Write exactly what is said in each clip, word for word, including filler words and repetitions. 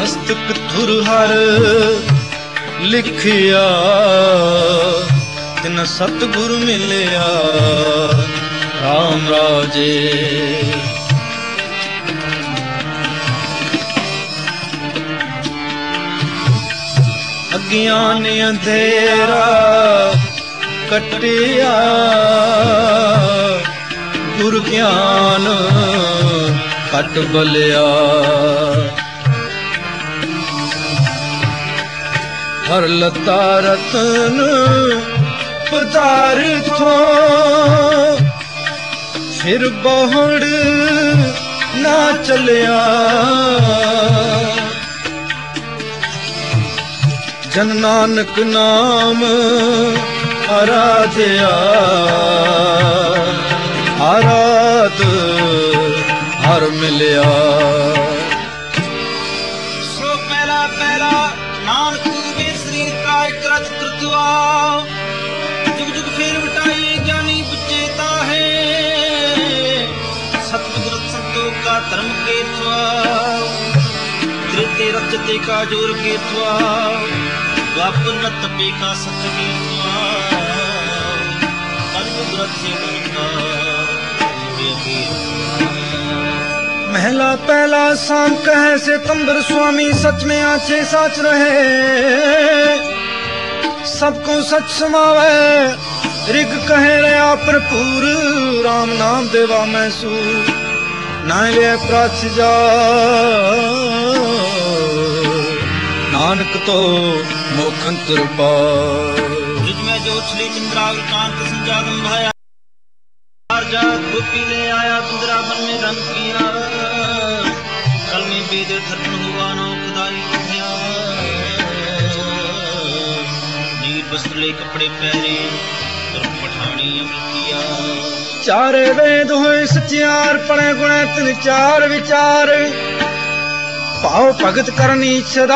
ਮਸਤਕ ਧੁਰ ਹਰ ਲਿਖਿਆ ਤਿਨ ਸਤਿਗੁਰ ਮਿਲਿਆ ਰਾਮ ਰਾਜੇ। ਅਗਿਆਨ ਅੰਧੇਰਾ ਕਟਿਆ ਗੁਰ ਗਿਆਨ ਕਟ ਬਲਿਆ। ਹਰ ਲਤਾ ਰਤਨ ਪਦਾਰਥੋਂ ਫਿਰ ਬਹੁੜ ਨਾ ਚਲਿਆ। ਜਨ ਨਾਨਕ ਨਾਮ ਆਰਾਧਿਆ ਆਰਾਧ ਹਰ ਮਿਲਿਆ। ਸੋ ਪਹਿਲਾ ਪਹਿਲਾ ਨਾਨਕ ਕੇ ਸਰੀਰ ਕਾ ਇਕ ਰਚ ਕਰਤਵਾ ਜੁਗ ਜੁਗ ਫੇਰ ਵਟਾਈ ਗਿਆਨੀ ਬੁੱਝੇ ਤਾਹੇ ਸਤਿਗੁਰ ਸੰਤੋ ਕਾ ਧਰਮ ਕੇਤਵਾ ਤ੍ਰਿਤੇ ਰਚਤੇ ਕਾ ਜੋਰ ਕੇਤਵਾ ਵਾਪ ਨਤ ਪੇ ਕਾ ਸਤ ਕੇਤਵਾ ਕਲਯੁਗ ਰਚੇ ਮਨ ਕਾ महला पहला शाम कहे से तंबर स्वामी सच में आचे साच रहे सबको सच समावे रिग कहे रहा भरपूर राम नाम देवा मैसू नाले प्राच जा नानक तो मोखंतर पा में जो छली चंद्रावर कांत संजागम भाया गोपी ले आया बिंद्रावन में रंग किया कल में वेद धर्म हुआ नो खुदाई उठिया नीर वस्त्र ले कपड़े पहरे और पठानी अमल किया। चारे वेद होए सचियार पड़े गुणे तिन चार विचार भाव भगत करनी सदा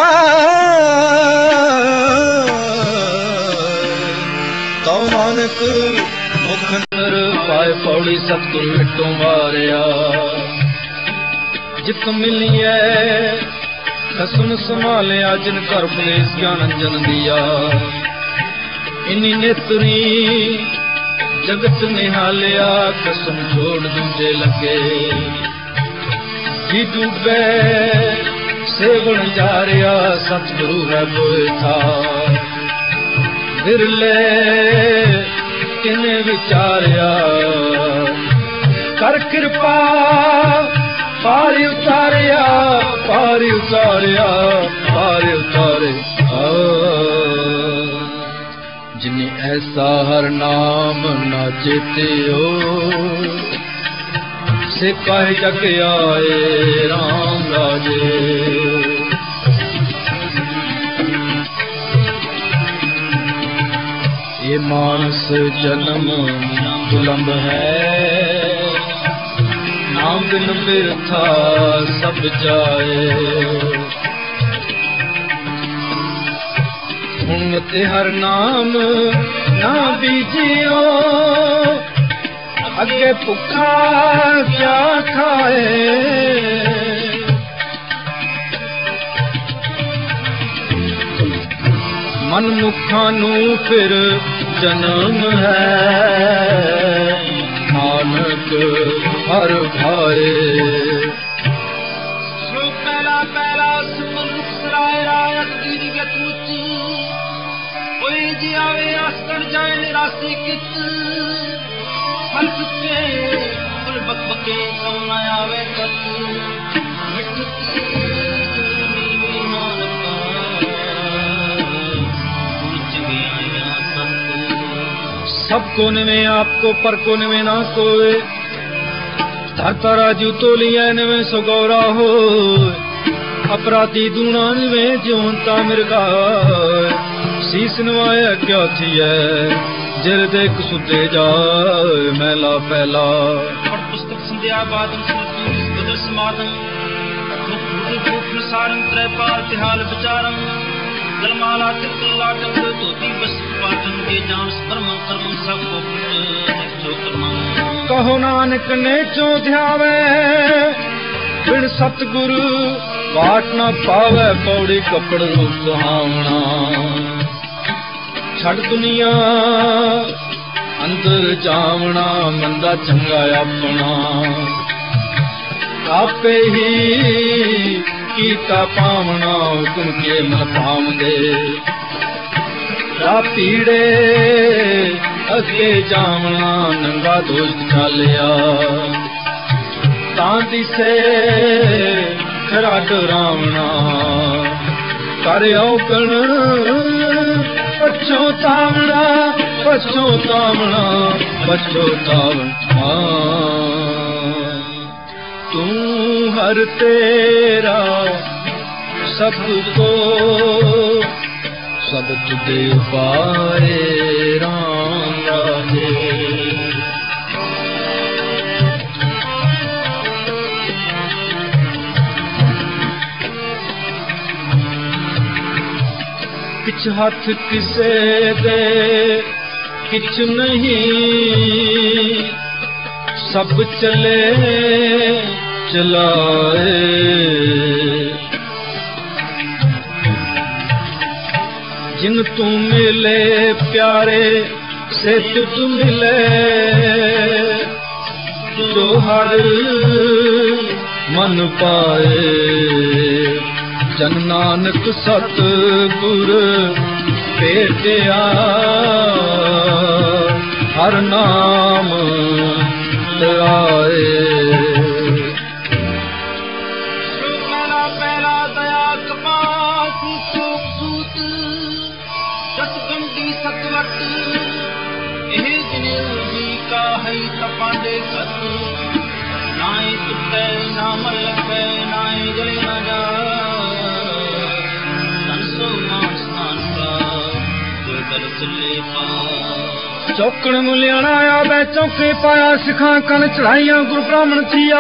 तो नानक मुखंदर पाए पौड़ी सतगुर मिटो मारिया। जित मिलिए खसम संभालिया जिन कर पुलिस ज्ञान अंजन दिया। इन्हीं नेत्री जगत निहालिया कसम छोड़ दूजे लगे जी डूबे सेवन जा रहा सतगुरु है बोए था बिरले किने विचारिया कर कृपा पारी उतारिया पारी उतारिया पारी उतारे जिन्हें ऐसा हर नाम ना चेते हो से काहे जग आए राम राजे। ये मानस जन्म दुलंब है नाम बिन बिरथा सब जाए। उन्नति हर नाम ना बीजियो अगे भुखा क्या खाए। मन मुखा नू फिर जन्म है नानक हर भाए। सो पहला पहला सुमन सराय रायत की जगत मुची कोई जी आवे आस्तर जाए निराशी कित फल के फल बक बके सोना आवे कत सबको निवे आपको पर को निवे ना कोई धरता राजू तो लिया निवे सगौरा हो अपराधी दूना निवे ज्योंता मिर्गा शीस नवाया क्या थी है जिर देख सुते जाए मैला पहला। और पुस्तक संध्या बादम बदल समादम सारंग त्रैपाल तिहाल विचारम जलमाला तिरलाटम धोती बस पाटन के जान परम कर्म सब को कहो नानक ने चो ध्यावे बिन सतगुरु पाट न पावे पौड़ी कपड़ रूप सुहावना छड़ दुनिया अंदर जावना मंदा चंगा अपना आपे ही कीता पावना हुक्म के मन पावंदे रा पीड़े अगे जावना नंगा दोस्त चालिया तां दिसे खरा डरावना कर औकण पछोतावना पछोतावना पछोतावना तू हर तेरा सबको सब तुझे पाए राम राजे किछ हाथ किसे दे किछ नहीं सब चले चलाए जिन तू मिले प्यारे से तुझ मिले तो हर मन पाए जन नानक सतगुर भेटिया हर नाम लाए पहला पहला दया कपास शोक सूत सतगंडी सतवट एह जिन जी का है तपांडे सत नाए तुटे ना मलके नाए जले ना जा चौकण मुलियाना आया बै चौके पाया सिखा कन चढ़ाइया गुरु ब्राह्मण थिया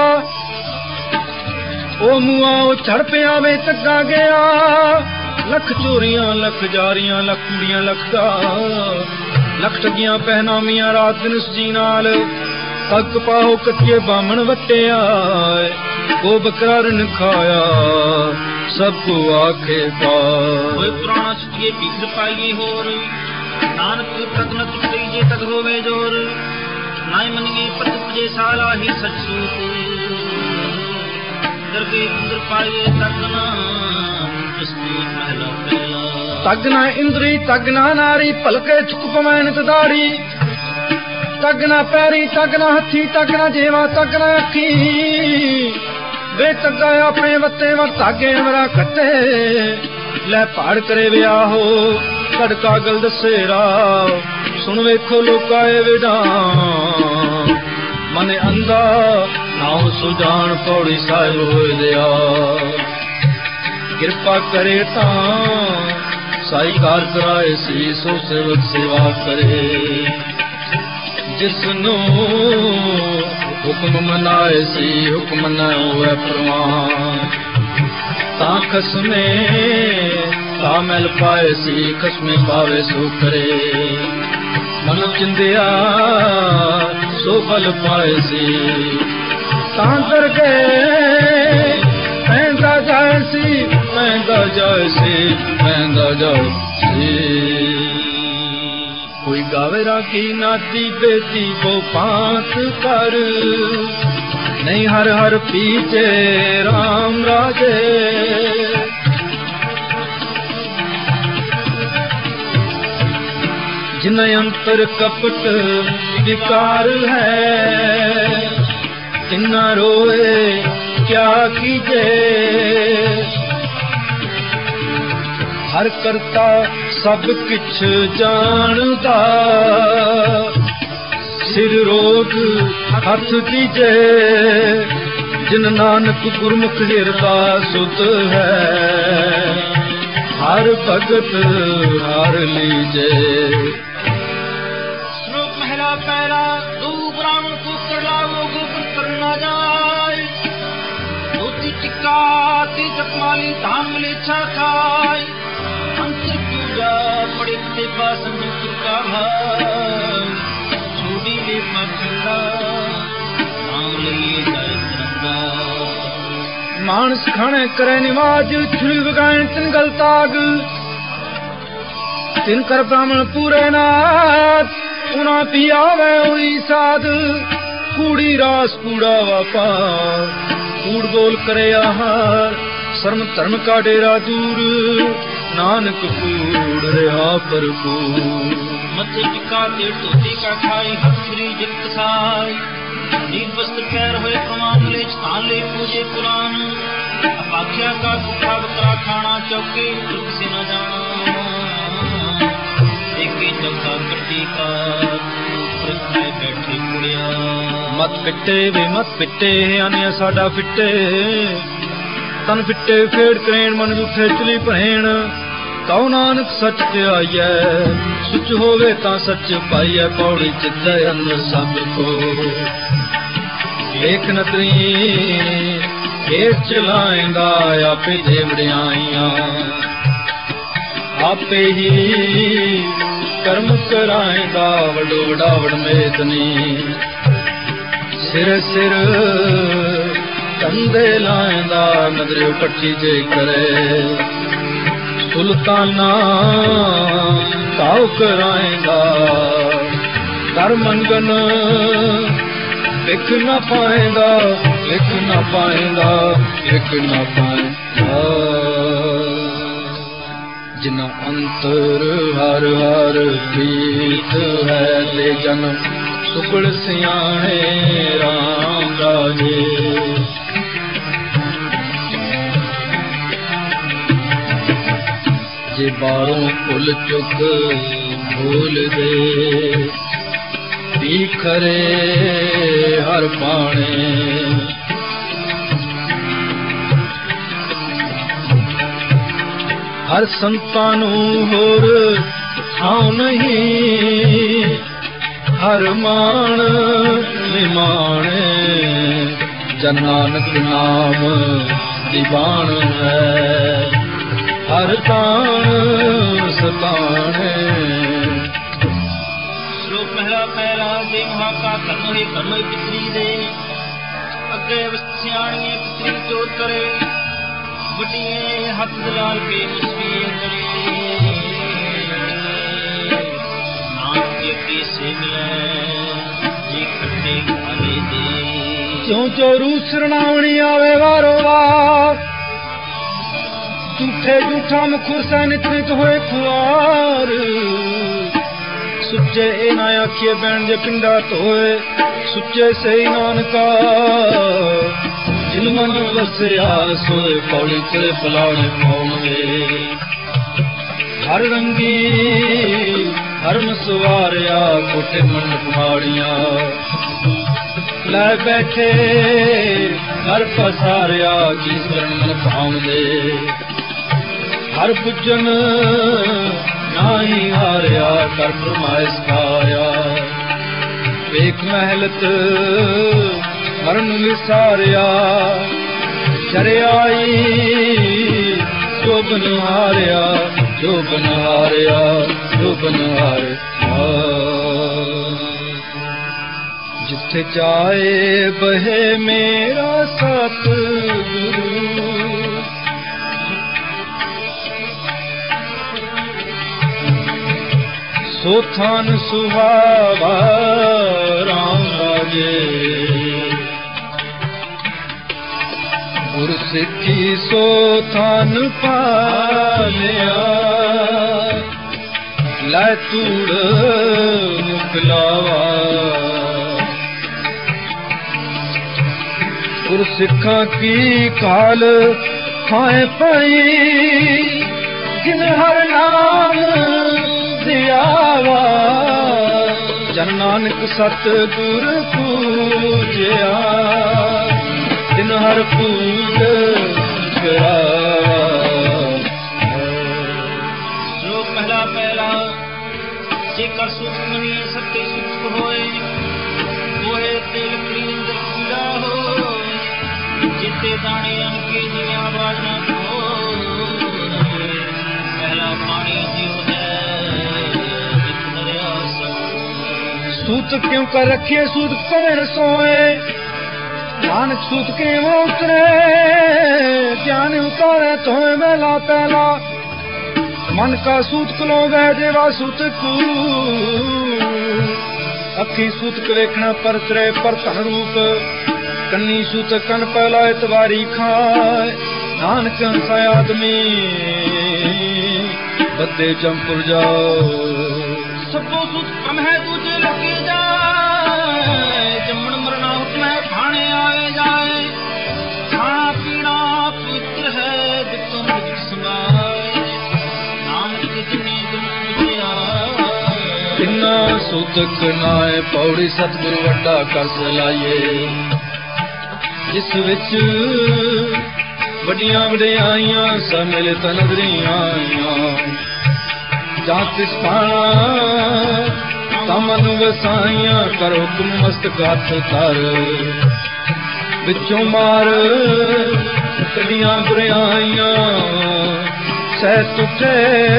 ओ मुआ ओ चढ़ पिया वे तग्गा गया लख चोरियां लख जारियां लख कुड़ियां लख दा लख ठगियां पहनामियां रात दिन जी नाल तक पाहो कच्चे बामण वट्टिया ओ बकरा रन खाया सबको आखे पा पुराना छुटिए बिखर पाइए होर नानक तक न टुटे जे तक होवे जोर नाय मनिए पत जे साला ही सचूत दरगे इंद्र पाए तक ना प्रस्तुत महला पहला तग ना इंद्री तग ना नारी पलके चुक पवैन दाड़ी तग ना पैरी तग ना हथी तग ना जेवा तग ना अखी वे तगा अपने वत्ते वर धागे मरा कट्टे ले पहाड़ करे वियाहो कड़का गल दसेरा सुन वेखो लोकाए विडा मन अंधा नाउ सुजान पौड़ी साहिब होए दिया कृपा करे ता साईकार कराए सी सो सेवक सेवा करे जिसनो हुक्म मनाए सी हुक्म न होए परवान ता खसमे ता मैल पाए सी खसमे पावे सो करे मन चिंदिया सो बल पाए सी ता कर गए पैंदा जाए सी पैंदा जाए सी पैंदा जाए सी कोई गावे रागी नाती बेटी वो पांच कर नहीं हर हर पीछे राम राजे जिन अंतर कपट विकार है तिना रोए क्या कीजे हर करता सब किछ जानदा सिर रोग हथ दीजे जिन नानक गुरमुख हिरदा सुध है हर भगत हार लीजे श्लोक महला पहला दो ब्राह्मण को करलावो गोपन करना जाय धोती टिक्का ती जपमाली धाम ले छा खाय अंतर पूजा पड़े ते पासन का भाई छोड़ी ले मखला नाम लिए जाए तिरंगा ਮਾਨਸ ਖਾਣੇ ਕਰੇ ਨਿਵਾਜ ਛੁਰੀ ਵਗਾਇਣ ਤਿਨ ਗਲ ਤਾਗ ਤਿਨ ਕਰ ਬ੍ਰਾਹਮਣ ਪੂਰੇ ਨਾਥ ਉਨਾ ਪਿਆਵੇ ਹੋਈ ਸਾਧ ਕੂੜੀ ਰਾਸ ਕੂੜਾ ਵਾਪਾਰ ਕੂੜ ਬੋਲ ਕਰੇ ਆਹਾਰ ਸ਼ਰਮ ਧਰਮ ਕਾ ਡੇਰਾ ਦੂਰ ਨਾਨਕ ਕੂੜ ਰਿਹਾ ਭਰਪੂਰ ਮੱਥੇ ਟਿਕਾ ਤੇ ਧੋਤੀ ਕਾ ਖਾਈ ਹੱਥਰੀ ਜਿਤ ਸਾਈ ਨੀਲ ਵਸਤਰ ਪੈਰ ਹੋਏ ਪ੍ਰਮਾਨ ਲੈ ਸਥਾਨ ਲੈ ਪੂਜੇ ਕੁਰਾਨ ਆਖਿਆ ਕਾ ਭੁੱਖਾ ਬਕਰਾ ਖਾਣਾ ਚੌਕੇ ਕਿਸੇ ਨਾ ਜਾਣਾ ਦੇਖੀ ਚੌਕਾ ਕੱਟੀ ਕਾ ਪ੍ਰਖਾਏ ਬੈਠੇ ਕੁੜਿਆ ਮਤ ਪਿੱਟੇ ਵੇ ਮਤ ਪਿੱਟੇ ਆਨਿਆ ਸਾਡਾ ਫਿੱਟੇ ਤਨ ਫਿੱਟੇ ਫੇੜ ਕਰੇਣ ਮਨ ਜੁਠੇ ਚਲੀ ਭੈਣ ਕਉ ਨਾਨਕ ਸੱਚ ਧਿਆਈਐ ਸੁਚ ਹੋਵੇ ਤਾਂ ਸੱਚ ਪਾਈਐ ਪੌੜੀ ਚਿੱਤੈ ਅੰਦਰ ਸਭ ਕੋ ਲੇਖ ਨਤਰੀ ਇਹ ਚਲਾਏਂਦਾ ਆਪੇ ਦੇ ਵਡਿਆਈਆਂ ਆਪੇ ਹੀ ਕਰਮ ਕਰਾਏਂਦਾ ਵਡੋ ਵਡਾ ਵਡਮੇਤਨੀ ਸਿਰ ਸਿਰ ਕੰਦੇ ਲਾਏਂਦਾ ਨਦਰਿਓ ਪੱਠੀ ਜੇ ਕਰੇ ਸੁਲਤਾਨਾ ਕਾਉ ਕਰਾਏਂਦਾ ਕਰ ਮੰਗਨ ਲਿਖ ਨਾ ਪਾਏਂਦਾ ਲਿਖ ਨਾ ਪਾਏਂਦਾ ਲਿਖ ਨਾ ਪਾਏਂਦਾ ਜਿਨਾ ਅੰਤਰ ਹਰ ਹਰ ਪ੍ਰੀਤ ਹੈ ਲੈ ਜਨਮ ਸੁਪੜ ਸਿਆਣੇ ਰਾਮ ਰਾਜੇ ਜੇ ਬਾਰੋਂ ਭੁੱਲ ਚੁੱਕ ਭੂਲ ਦੇ ਖਰੇ ਹਰ ਪਾਣੇ ਹਰ ਸੰਤਾਂ ਨੂੰ ਹੋਰ ਥਾਂ ਨਹੀਂ ਹਰ ਮਾਣ ਨਿਮਾਣੇ ਜਨ ਨਾਨਕ ਨਾਮ ਦੀਵਾਨ ਹੈ ਹਰ ਤਾਣ ਸਤਾਣੇ ਪਹਿਲਾ ਪਹਿਲਾ ਦੇ ਮਹਾਕਾ ਕਰਮ ਹੋਏ ਕਰਮ ਪਿਤਰੀ ਦੇ ਅੱਗੇ ਸਿਆਣੀਏ ਪਿਤਰੀ ਜੋਤ ਕਰੇ ਵੱਡੀਏ ਹੱਥ ਦਲਾਲ ਕੇ ਮੁਸਵੀ ਕਰੇ ਨਾਮ ਕੇ ਕਿਸੇ ਮਿਲੇ ਜੀ ਖੱਟੇ ਖਾਲੇ ਦੇ ਚੋਂ ਚੋਰੂ ਸਰਣਾਵਣੀ ਆਵੇ ਵਾਰੋ ਵਾਰ ਝੂਠੇ ਝੂਠਾ ਮੁਖੁਰ ਸੈ ਨਿਤ ਨਿਤ ਹੋਏ ਖੁਆਰ ਸੁੱਚੇ ਇਹ ਨਾ ਆਖੀਏ ਬੈਣ ਜੇ ਪਿੰਡਾ ਧੋਏ ਸੁੱਚੇ ਸਹੀ ਨਾਨਕਾ ਜਿਨ ਮਨ ਵਸਿਆ ਸੋਏ ਪੌੜੀ ਤੇਰੇ ਪਲਾਣੇ ਪਾਉਣਗੇ ਹਰ ਰੰਗੀ ਹਰਮ ਸਵਾਰਿਆ ਕੋਟੇ ਮੰਡਪ ਮਾੜੀਆਂ ਲੈ ਬੈਠੇ ਹਰ ਪਸਾਰਿਆ ਕੀ ਕਰਨ ਮਨ ਭਾਉਂਦੇ ਹਰ ਪੁੱਜਨ ਨਾਹੀ ਹਾਰਿਆ ਕਰ ਫਰਮਾਇਸ਼ ਖਾਇਆ ਵੇਖ ਮਹਿਲਤ ਮਰਨ ਵਿਸਾਰਿਆ ਚਰਿਆਈ ਜੋ ਬਨਹਾਰਿਆ ਜੋ ਬਨਹਾਰਿਆ ਜੋ ਬਨਹਾਰਿਆ ਜਿੱਥੇ ਜਾਏ ਬਹੇ ਮੇਰਾ ਸਤਿਗੁਰੂ ਸੋ ਥਾਨ ਸੁਹਾਵਾ ਰਾਮ ਰਾਜੇ ਗੁਰ ਸਿੱਖੀ ਸੋ ਥਾਨ ਪਾਲਿਆ ਲੈ ਤੂੜ ਮੁਕਲਾਵਾ ਗੁਰ ਸਿੱਖਾਂ ਕੀ ਕਾਲ ਖਾਏ ਪਈ ਜਿਨ ਹਰ ਨਾਮ ਦਿਆਵਾ ਜਨ ਨਾਨਕ ਸਤ ਗੁਰ ਪੂਜਿਆ ਤਿਨ ਹਰ ਪੂਜ ਕਰਾਵਾ ਜੋ ਪਹਿਲਾ ਪਹਿਲਾ ਜੇਕਰ ਸੁਖਮਨੀ ਸੱਤੇ ਸੁਖ ਹੋਏ ਹੋਏ ਤੇ ਲਕੜੀ ਅੰਦਰ ਕੀੜਾ ਹੋ ਜਿੱਤੇ ਦਾਣੇ ਅੰਕੇ ਦੀਆਂ ਬਾਜਾਂ ਹੋ ਪਹਿਲਾ ਪਾਣੀ ਜਿਉ सूत क्यों कर रखिए सूत कमेर सोए नानक सूत के वो उतरे ज्ञान उतारे तुम्हें मेला पहला मन का सूत कलो वह देवा सूत कू अखी सूत वेखना पर त्रे पर धन रूप कन्नी सूत कन पहला इतवारी खाए नानक हंसा आदमी बदे चंपुर जाओ सबो सूत कम है तुझे लगी जाए जमन मरना उसमें खाने आए जाए खाना पीना पवित्र है तुम समाए नानक जिनी किन्ना सूतक नाए पौड़ी सतगुरु वड्डा कर लाइए जिस विच वड्डियां वड्डियाइयां सम्मिलित नजरियां आइयां जात पाना तमन वसाइयां करो तुम मस्तक हथ कर विचों मार कड़ियां बुराइयां सह तुठे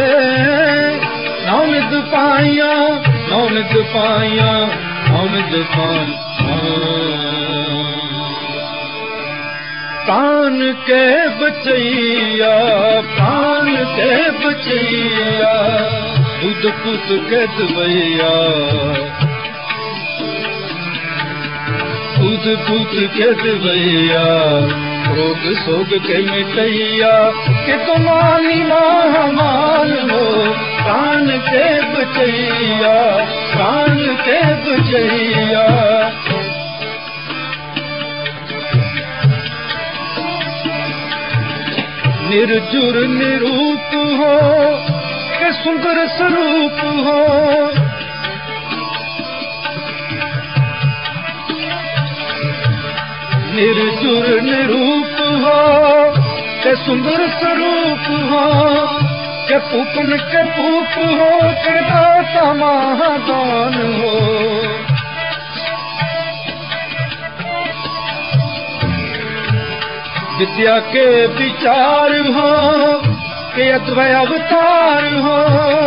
नौ निद पाइयां नौ निद पाइयां नौ निद पाइयां प्राण के बचैया प्राण के बचैया बुध पुत के दवैया बुध पुत के दवैया रोग सोग के मिटैया कि तुम्हारी महामान हो प्राण के बचैया प्राण के बचैया निर्जुर निरूप हो के सुंदर स्वरूप हो निर्जुर निरूप हो के सुंदर स्वरूप हो के पूपन के पूप हो के दाता महादान हो विद्या के विचार हो के अद्वय अवतार हो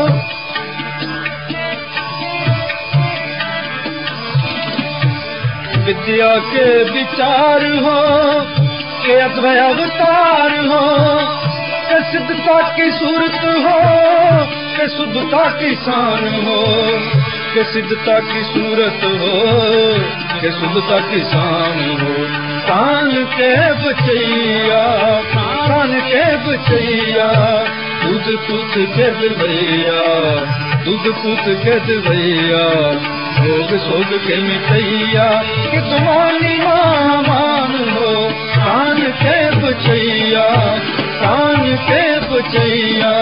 विद्या के विचार हो के अद्वय अवतार हो के सिद्धता की सूरत हो के शुद्धता की शान हो के सिद्धता की सूरत हो के शुद्धता की शान हो प्राण के बचैया प्राण के बचैया दूध पुत के दवैया दूध पुत के दवैया रोग सोग के मिटैया कि तुम्हारी मान हो प्राण के बचैया प्राण के बचैया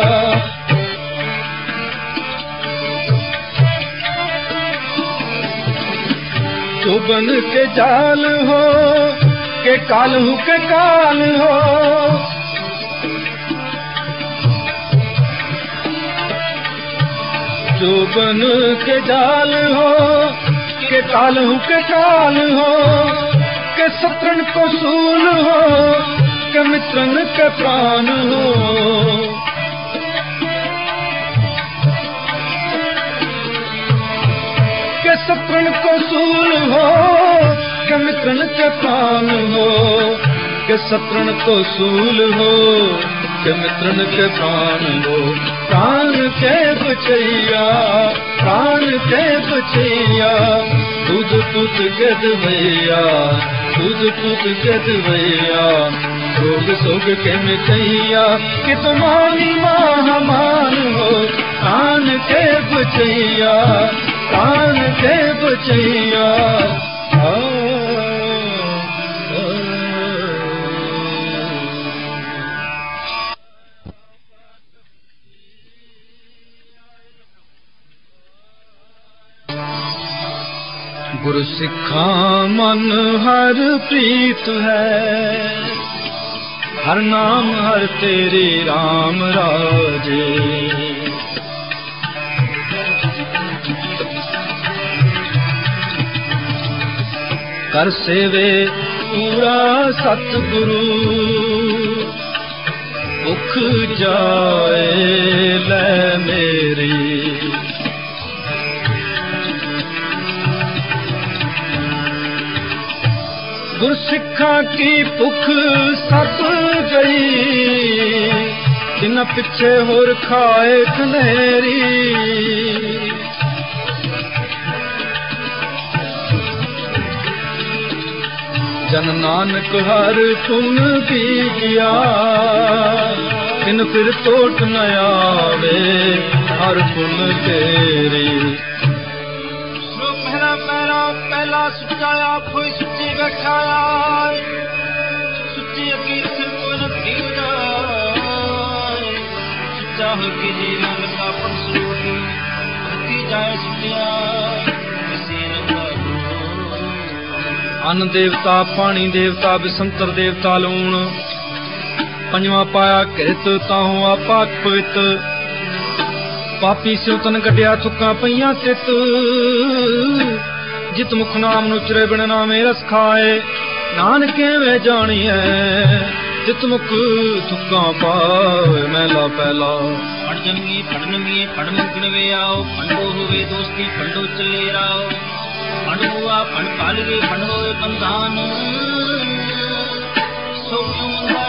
चौबन के जाल हो के कालहू के काल हो चौबन के जाल हो के कालहू के काल हो के सत्रन को सूल हो के मित्रन के प्राण हो के सत्रन को सूल हो के मित्रन के प्राण हो के सत्रन को सूल हो के मित्रन के प्राण हो प्राण के बचैया प्राण के बचैया दूध पुत के दवैया दूध पुत के दवैया रोग सोग के मिटैया कि तुम्हारी महामान हो प्राण के बचैया प्राण के बचैया गुरु सिखा मन हर प्रीत है हर नाम हर तेरे राम राजे कर सेवे पूरा सतगुरु भुख जाए ले मेरी गुरसिखा की भुख सब गई, तिन पिछे होर खाए खनेरी। जन नानक हर तुम भी गया, तिन फिर तोट न आवे हर पुन तेरी। पहला पहला पहला सुचाया कोई सुची बैठाया, सुची अकीर सिर को न धीरा, सुचा हो के जीवन का पंसू की जाए सुचिया किसी रंगा। अन्न देवता पानी देवता बिसंतर देवता लूण, पंजवा पाया किरत ताहू आपा पवित। पापी स्यो तन कटिया थुक्का पईया तित, जित मुख नाम नुचरे बिन नामे रस खाए। नानके वे जानिए जित मुख थुक्का पावे मैला पैला। फड़ जमिए फड़ नमिए फड़ मुकन वे आओ, फंडो हुए दोस्ती फंडो चले राओ। फंड हुआ फंड पालिए फंड होए बंधान, सो क्यों मंदा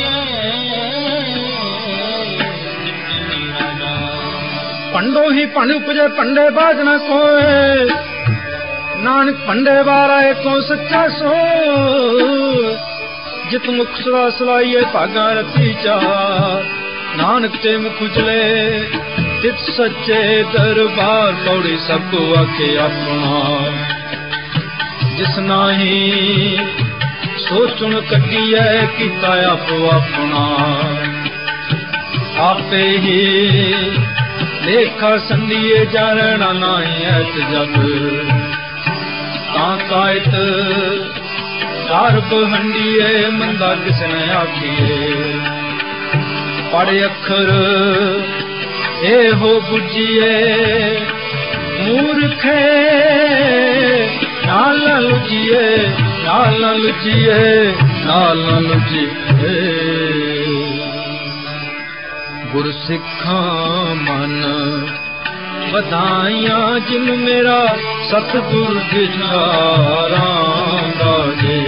पंडो ही पंड उपजे पंडे बाजना कोय, नानक पंडे बाराए को सच्चा सो। जित मुख सुरा सुलाइए भागा रती चार, नानक ते मुख उजले तित सच्चे दरबार। पौड़ी सबको आखे अपना, जिस नाही सोचुन कटिए कीता आपो अपना। आपे ही लेखा संदिए जाना नाई ऐत जग, ताकायत गर्भ हंडिए मंदा किसने आखिए। पढ़े अखर ए हो बुझिए मूर्खे, नाल लुझिए नाल लुझिए नाल लुझिए। गुरसिखा मन ਵਧਾਈਆਂ ਜਿਨ ਮੇਰਾ ਸਤਿਗੁਰ ਵਿਚਾਰਾਂ ਰਾਜੇ।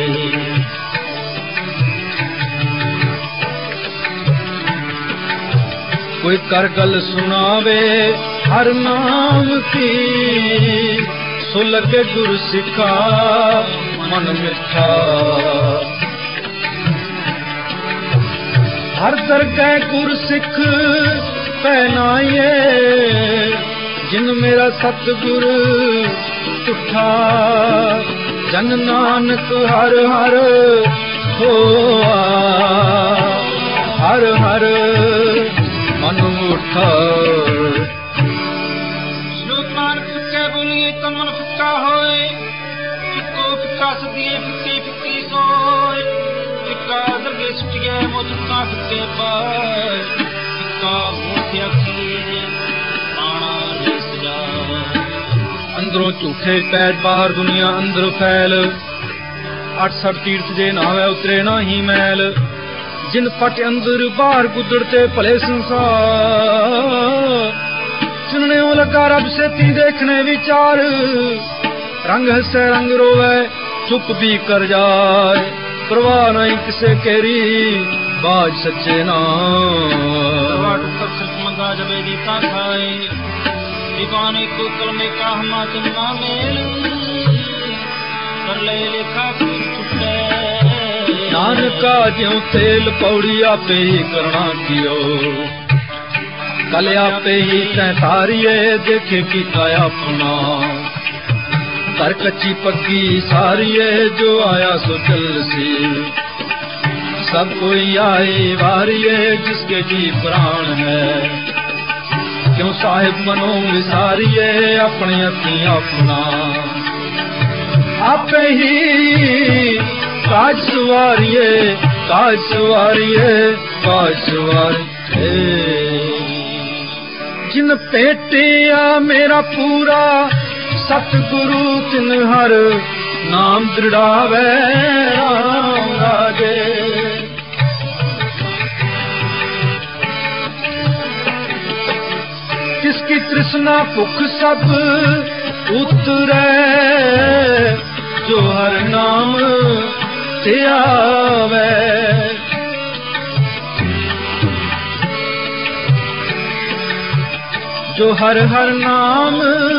ਕੋਈ ਕਰ ਗੱਲ ਸੁਣਾਵੇ ਹਰ ਨਾਮ ਕੀ, ਸੋ ਲੱਗੇ ਗੁਰ ਸਿੱਖਾ ਮਨ ਮਿੱਠਾ। ਹਰ ਦਰਗਹਿ ਗੁਰ ਸਿੱਖ ਪਹਿਨਾਈਏ, जिन मेरा सतगुर उठा। जन नानक हर हर होआ, हर हर मन उठा। श्लोक नानक फिक्के बोलिए तन मन फिक्का होए, फिक्को फिक्का सदिए फिक्की फिक्की सोए। फिक्का दरगे सुटिए मोचुका फिक्के पाए, फिक्का मोथे अखीर अंदरों झूठे पैद बाहर दुनिया अंदर फैल। अठसठ तीर्थ जे नावे उतरे ना ही मैल, जिन पट अंदर बाहर गुदड़ते भले संसार। सुनने लगा रब से ती देखने विचार, रंग हसे रंग रोवे चुप भी कर जाए। परवाह नहीं किसे केरी बाज सच्चे नाम। मंगा जबे दीता खाए, दीवाने को कलमे का हमा चन्ना मेल। कर ले लेखा छुटे नानका ज्यों तेल पौड़ी आपे ही करना कियो। कल आपे ही तैतारिए देखे कीता अपना। कर कच्ची पक्की सारिए जो आया सो चल सी। सब कोई आई वारिए जिसके जी प्राण है। क्यों साहिब मनो विसारिए अपने अखी अपना। आपे ही काज सवारिए काज सवारिए काज सवारिए। जिन पेटिया मेरा पूरा सतगुरु तिन हर नाम दृढ़ावे राम राजे। किसकी तृष्णा भुख सब उतरे जो हर नाम ते आवे जो हर हर नाम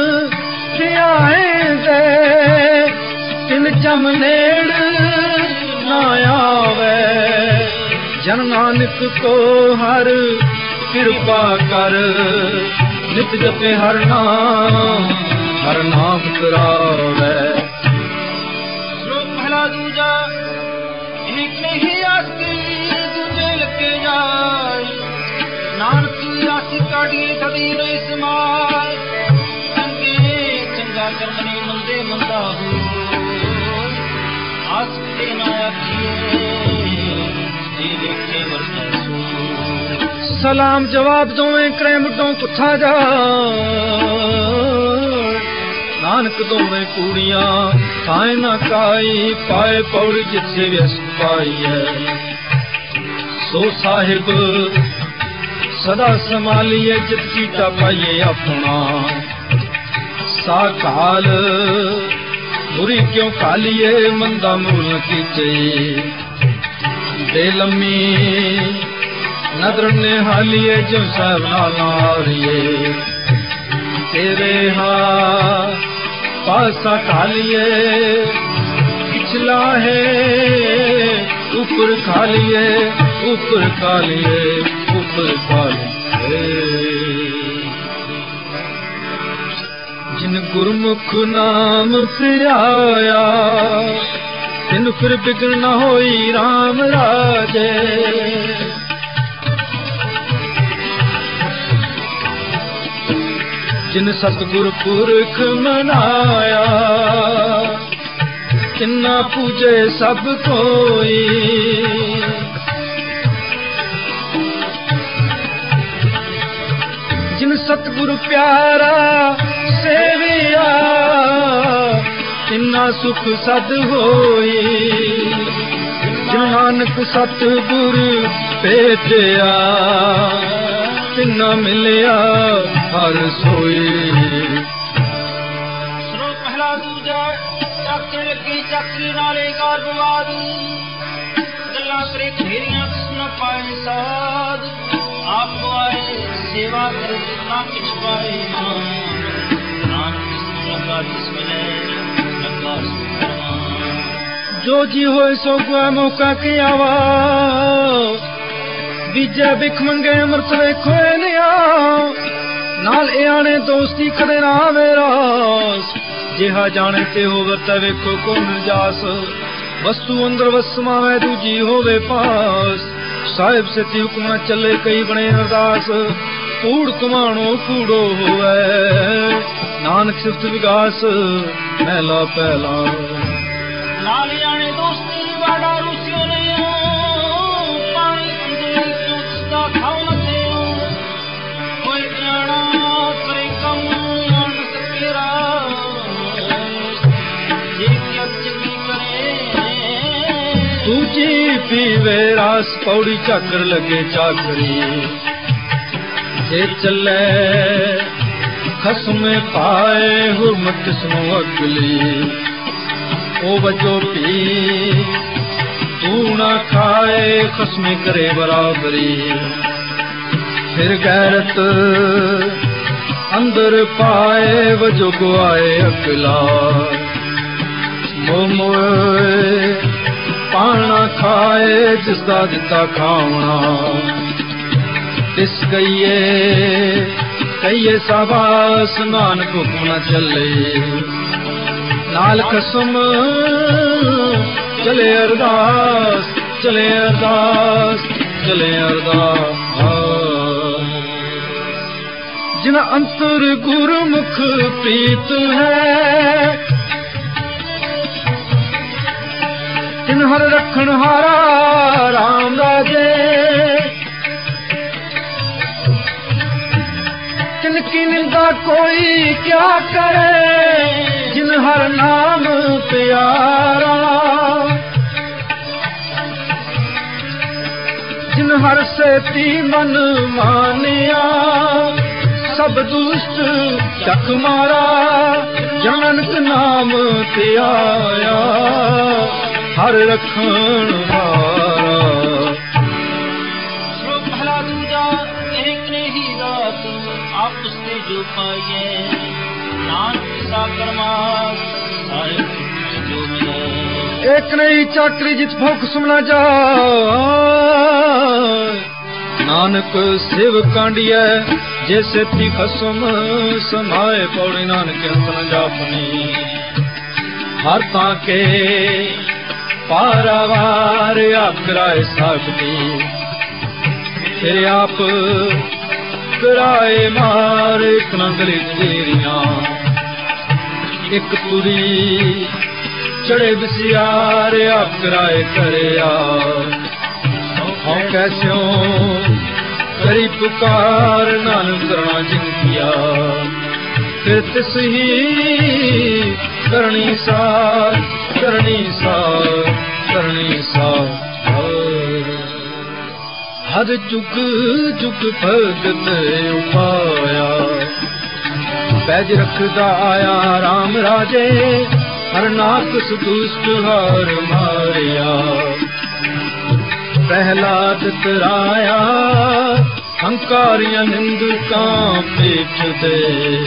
ध्याए दे तिन जम नेड़ ना आवे जन नानक को हर कृपा कर नित जपे हर नाम हर नाम करावे पहला दूजा एक नहीं आती दूजे लगे जाए नानक राशि काटिए कदी नहीं समाय चंगे चंगा करने मंदे मंदा हो आस के ना आखिए जी देखे वर्तन सो सलाम जवाब दोवें करे मुड्डों कुत्था जा नानक दोवें कूड़ियां खाए ना काई पाए पौड़ जिसे व्यस पाई है सो साहिब सदा संभालिए जित कीता पाइए अपना साकाल बुरी क्यों कालिए मंदा मूल कीचे बेलमी नदर ने हालिए जो सब नारिए तेरे हा पासा खालिए पिछला है ऊपर खालिए ऊपर खालिए ऊपर खालिए जिन गुरमुख नाम फिराया तिन फिर बिगड़ न होई राम राजे जिन सतगुर पुरख मनाया तिन्ना पूजे सब कोई जिन सतगुर प्यारा सेविया तिन्ना सुख सद होई जिन नानक सतगुर भेटिया तिन्ना मिलिया हर सोई सुनो पहला दूजा चाकरी लगी चाकरी नाले कार बवाद गल्ला करे घेरियां न पाए साध आप आए सेवा करे ना कुछ पाए नानक लगा जिसमें लगा जो जी होए सो गुआ मौका के आवा बीजे बिख मंगे अमृत वेखो लिया नाल आने दोस्ती कदे ना मेरा जिहा जाने ते होवे ते वेखो कौन जास वस्तु अंदर वसमावे दूजी होवे पास साहिब से ती हुक्म चले कई बने अरदास कूड़ कमाणो कूड़ो होवे नानक सिफत विकास पहला पहला नाल आने दोस्ती वाड़ा रुसियो ने दूजी पीवे रास पौड़ी चाकर लगे चाकरी जे चले खसमे पाए हुरमत सुनो अगली ओ बजो पी तू ना खाए खसमे करे बराबरी फिर गैरत अंदर पाए वजो गुआए अकला मोमोए पाना खाए जिसका दिता खावना तिस गईए कईए साबास नानक हुक्म चले नाल कसम चले अरदास चले अरदास चले अरदास जिन अंतर गुरमुख प्रीत है तिन हर रखन हारा राम राजे तिनकी निंदा कोई क्या करे जिन हर नाम प्यारा जिन हर सेती मन मानिया सब दुष्ट चक मारा जनक नाम ते आया हर रखण हारा। सो भला दूजा एक ने ही दात आप उसने जो पाइए नानक सा कर्मास सारे जो मिले। एक नहीं चाकरी जित भूख सुमना जा नानक शिव कांडिया जैसे थी खसम समाए पौड़ी नानक अंतन जापनी। हर ताके पारावार आप कराए साकती फिर आप कराए मार एक नंगली जेरिया एक तुरी चढ़े बिसियार आप कराए करे हम कैसे करी पुकार नानक करना जिन किया फिर तिस ही करनी सार करनी सार करनी सार। हर जुग जुग भगत उपाया पैज रखदा आया राम राजे हर नाकस दुष्ट हार मारिया। प्रहलाद तराया हंकारियां निंदुका पीठ दे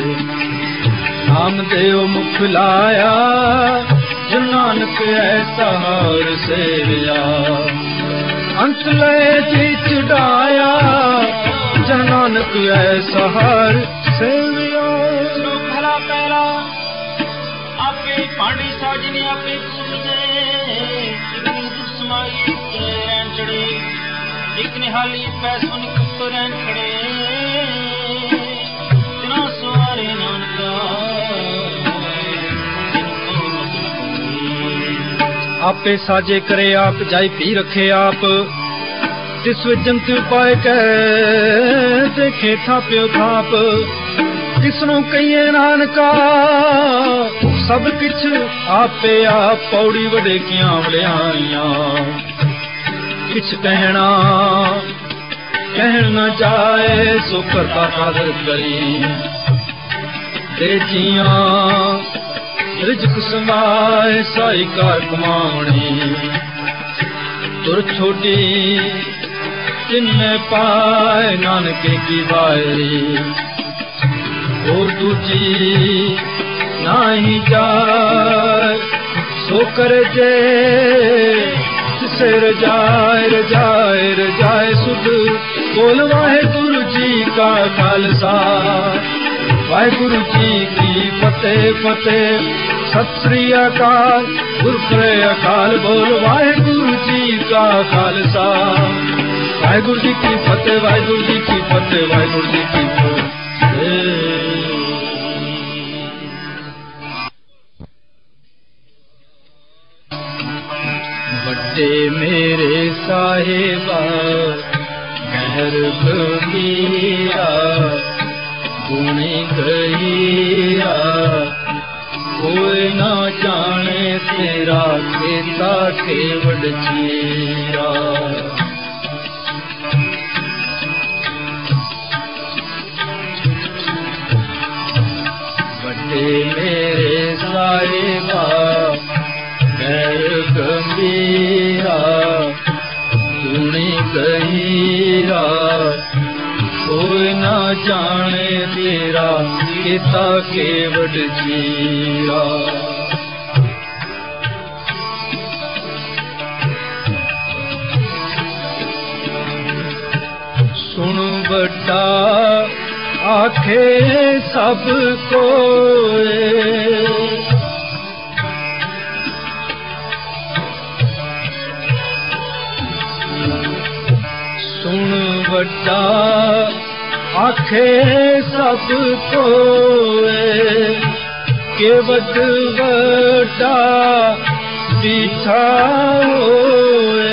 नामदेव मुख लाया जो नानक ऐसा हार सेविया। अंत लय जी चढ़ाया जो नानक ऐसा हार सेविया। भला पहला आपे पांडी साजनी आपे पूर्ण दे समाई रैन चढ़े एक निहाली पैसों निकट रैन खड़े तिना सवारे नानका आपे साजे करे आप जाई पी रखे आप तिस जंत पाए कह देखे थाप्यो थाप किसनों कहिए नानका सब किछ आपे आप पौड़ी वडे किया वलियाइया। किछ कहना कहन न जाए सो करता कादर करी ते जिया रिजक समाए साई कार कमावणी। तुर छोटी जिनमें पाए नानके की बायरी और दूजी नाही जाए सो कर जे से रजाए रजाए रजाए सुध बोल वाहेगुरु जी का खालसा वाहेगुरु जी की फतेह फतेह सत श्री अकाल गुरु अकाल बोल वाहेगुरु जी का खालसा वाहेगुरु जी की फतेह वाहेगुरु जी की फतेह वाहेगुरु जी की फतेह। बड़े मेरे साहिबा महर गंभीरा गुणी गईरा कोई ना जाने तेरा केता केवड चीरा। बड़े मेरे साहिबा गंभीरा गुणी गहीरा कोई ना जाने तेरा केता केवड चीरा। सुन बड़ा आखे सब कोई सुन बड़ा आखे सब कोए के बद बड़ा पीछा होए।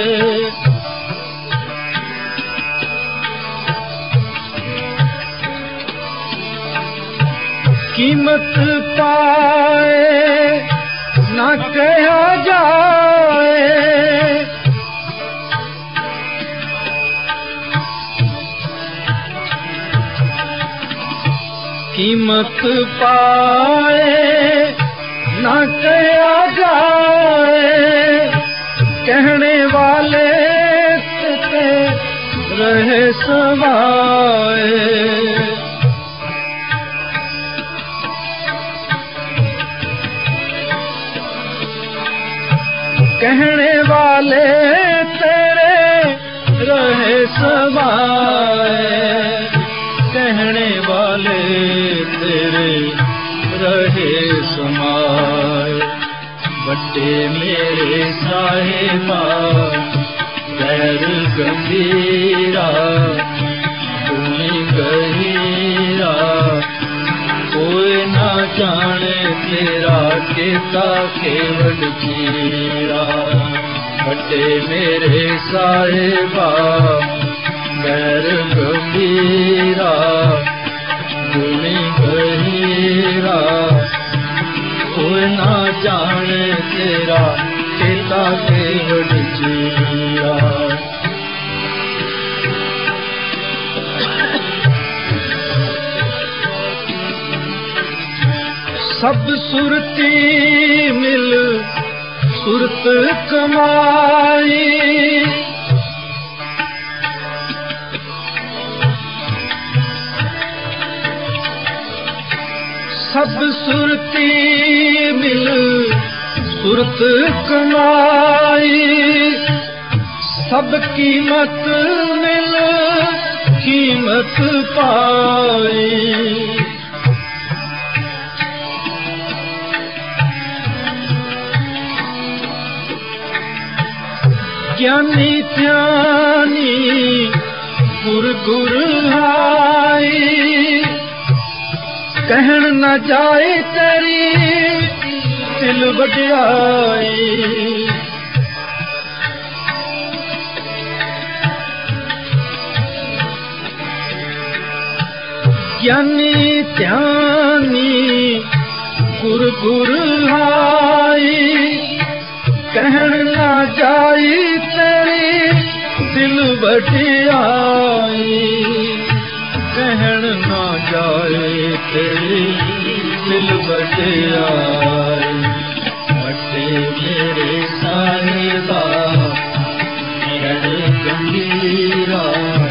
कीमत पाए ना कहा जाए कीमत पाए ना कहा जाए कहने वाले ते रहे समाए, कहने वाले तेरे रहे समाए, कहने वाले तेरे रहे समाए। बट्टे मेरे साहिबा गैर गंभीरा, तुम्हें गहीरा कोई ना जाने तेरा केता केवल जीरा। बट्टे मेरे साहिबा गैर गंभीरा, तुम्हें गहीरा कोई ना जाने तेरा केता केवल जीरा। सब सुरती मिल सुरत कमाई, सब सुरती मिल सुरत कमाई, सब कीमत मिल कीमत पाई। ज्ञानी ध्यानी गुर गुर आई, कहन न जाए तेरी दिल वड्याई। ज्ञानी ध्यानी गुर गुर आई, कहन न जाई तेरी दिल वड्याई, कहन न जाए तेरी दिल वड्याई। बट्टे मेरे साहिबा गैर गंभीरा,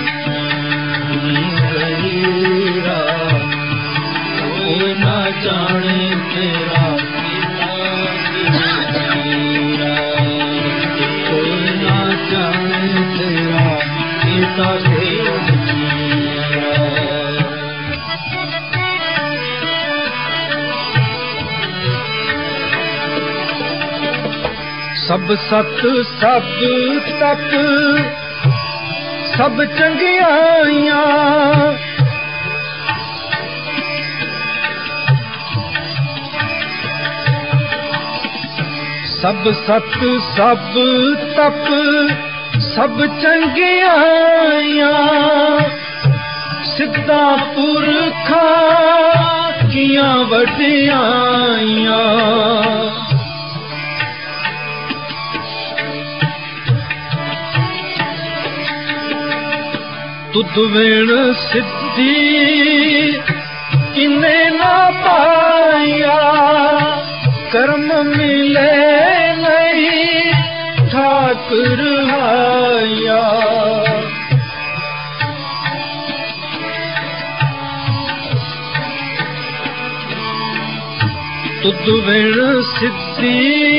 गहीरा कोई ना जाने तेरा सब सत सब तप सब चंगियाइयां, सब सत सब तप सब चंगियाइयां, सिद्धा पुरखा कियां वड्याइयां। तुद वेण सिद्धि किने ना पाया, कर्म मिले नहीं ठाकुर आया। तुद वेण सिद्धि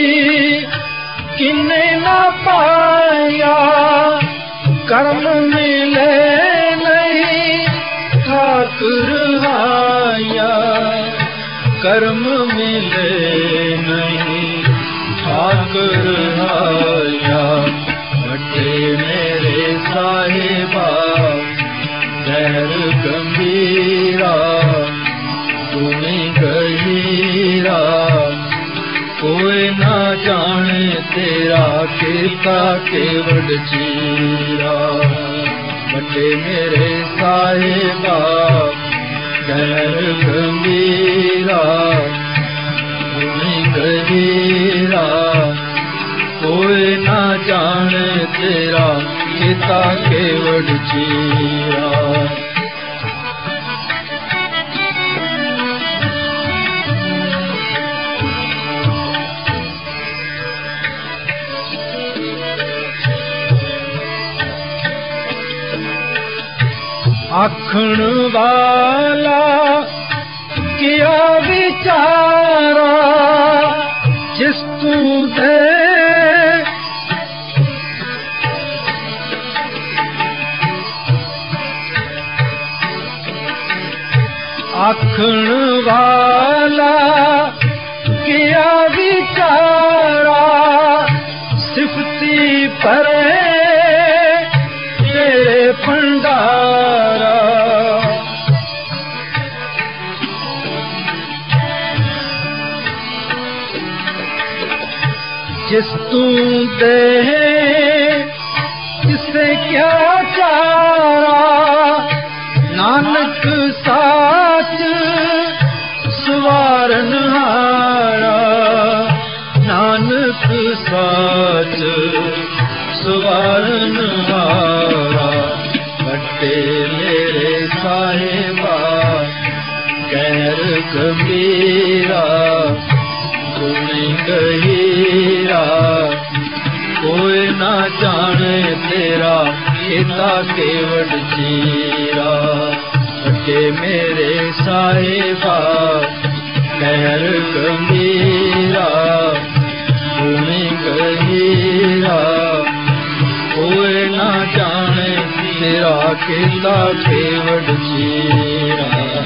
किने ना पाया, कर्म मिले नहीं ठाकुर आया, कर्म मिले नहीं ठाकुर आया। बट्टे मेरे साहिबा गैर गंभीरा, तुम्हें गहीरा कोई ना जाने तेरा केता केवल जीरा। बट्टे मेरे साहिबा गैर गंभीरा, तुम्हें गहीरा कोई ना जाने तेरा केता केवल जीरा। आखण वाला किया विचारा जिस तू दे आखण वाला किया विचारा सिफती परे तेरे भंडारा जिस तू दे किसे क्या चारा नानक साच सवारन हारा नानक साच सवारन हारा बट्टे मेरे साहिबा गैर गंभीरा गुण गहीरा कोई ना जाने तेरा केता केवट चीरा बट्टे मेरे साहिबा गैर गंभीरा गुण गहीरा कोई ना जाने तेरा केता केवट चीरा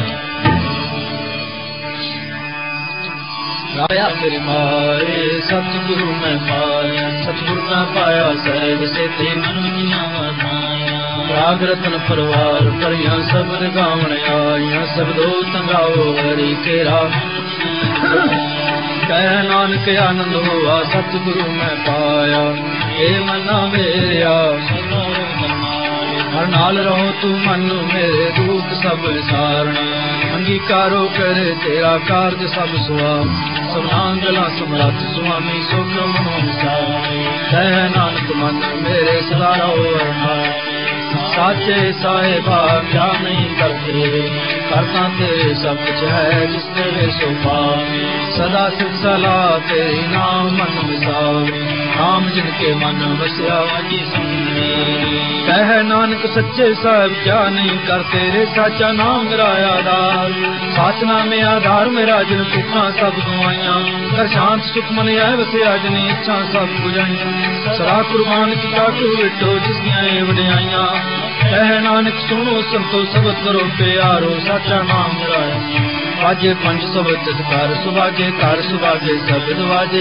राया तेरे मारे सतगुरु मैं पाया सतगुरु ना पाया सहज से ते मनुनिया माया राग रतन परवार परिया शब्द गावण आया शब्दो तंगाओ हरि केरा कह नानक आनंद हुआ सतगुरु मैं पाया हे मना मेरा हर नाल रहो तू मन मेरे दुख सब सारण अंगीकारो करे तेरा कार्य सब सुआम सुनांगला समरथ स्वामी सुख मनो कह नानक मन मेरे सदा रहो साचे साहिबा क्या नहीं करते करता तेरे सब कुछ है जिसने वे सो पावे सदा सिख सलाह तेरी नाम मन मिसावे नाम जिनके मन बसया जी कह नानक सच्चे साहब क्या नहीं करते रे साचा नाम मेरा आधार साच नाम में आधार मेरा जिन सुखा सब गवाइया कर शांत सुख मन आए वसिया जिन इच्छा सब बुझाइया सदा कुर्बान की काटू विटो जिसदियां वड्याइया कह नानक सुनो संतो सबत करो प्यारो साचा नाम मेरा वाजे पंच सबत कर सुभागे कर सुभागे शब्द वाजे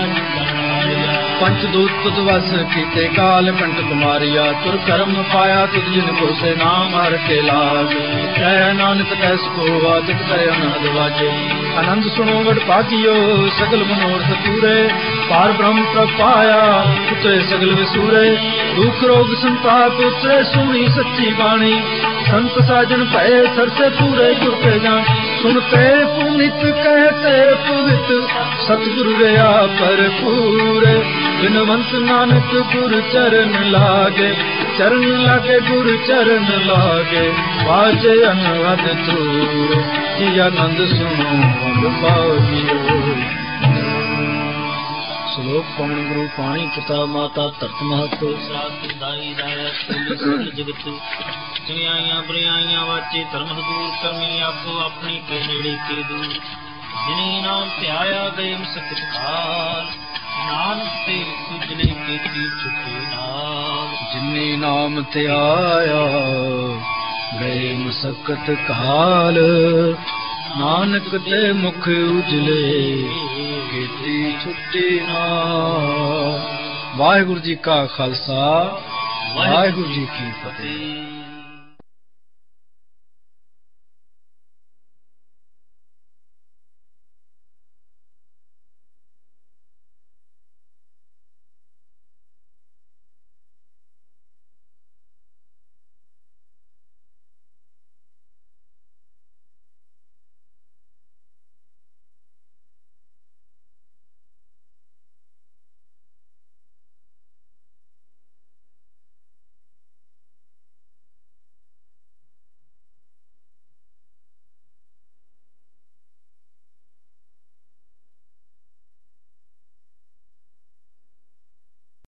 पंचदूत तुद वस कीते काल कंटक मारिया तुर कर्म पाया तुद जिन को से नाम हर के लाग कह नानक तैस को वादित करे आनंद वाजे आनंद सुनो वड पागियो सगल मनोरथ पूरे पार ब्रह्म प्रभ पाया उतरे सगल विसूरे दुख रोग संताप उतरे सुनी सच्ची बाणी संत साजन भय सरसे पूरे गुर के जान सुनते पुनित कहते पुनित सतगुरु रया पर पूरे बिनवंत नानक गुरु चरण लागे चरण लागे गुरु चरण लागे वाजे अनहद तूर जी आनंद सुनो पागियो श्लोक पवन गुरु पाणी पिता माता धरत महत श्राद्ध दाई दाया जगत चंगियाइयां बुराइयां वाचे धर्म दूर करनी आपो अपनी के नेड़े के दूर जिन्हें नाम ध्याया गए सकत काल नानक ते तुझने के ती छुटे नाल जिन्हें नाम ध्याया गए मसकत काल नानक ते मुख उजले केती छुटे नाल। वाहिगुरु जी का खालसा वाहिगुरु जी की फतेह।